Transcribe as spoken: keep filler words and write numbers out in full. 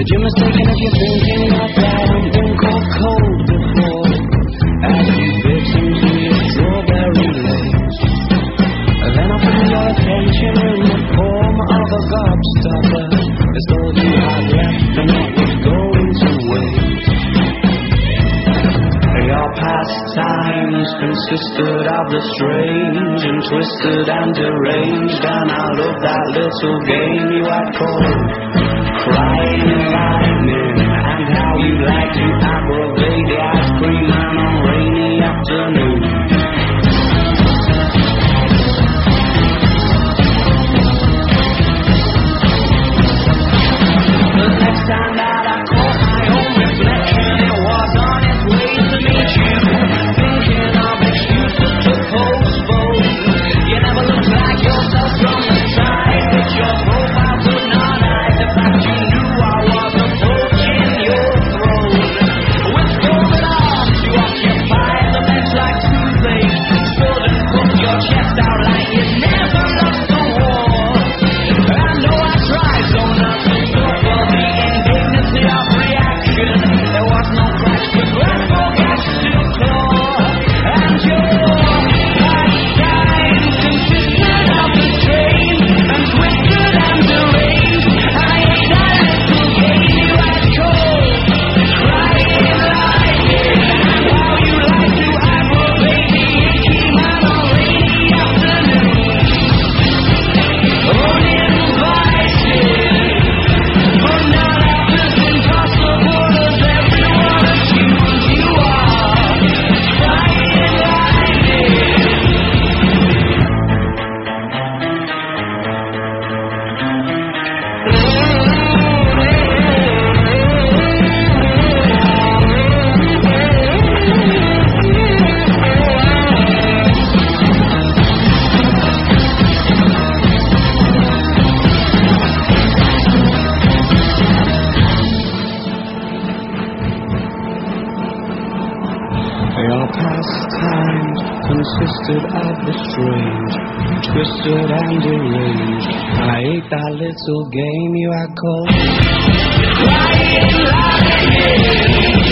Said you're mistaken if you're thinking that I've been caught cold before. As you bit into your strawberry lace, then I feel your attention in the form of a gobstopper. It's all you had left and it was going to waste. Your pastimes consisted of the strange and twisted and deranged, and I loved that little game you had called Crying Lightning, and how you like to aggravate the ice cream man on rainy afternoons. The next time that I caught my own reflection, it was on its way to meet you, thinking of excuses to postpone. You never looked like yourself from the side, but your profile could not hide the fact you knew I was approaching your throne. With folded arms you occupied the bench like toothache, stood and puffed your chest out like you'd never lost the war. I know I tried so not to suffer the indignity of reaction. There was no crash to glass or gash to claw, and your pastimes consisted of the strange and twisted and deranged. I ate that little game you had called Crying Lightning, and how you like to aggravate the icky man on rainy afternoons. Uninvited, but not half as impossible as everyone assumes you are. Crying Lightning. Your pastimes consisted of the strange, twisted and deranged. I ate that little game you had called Crying Lightning.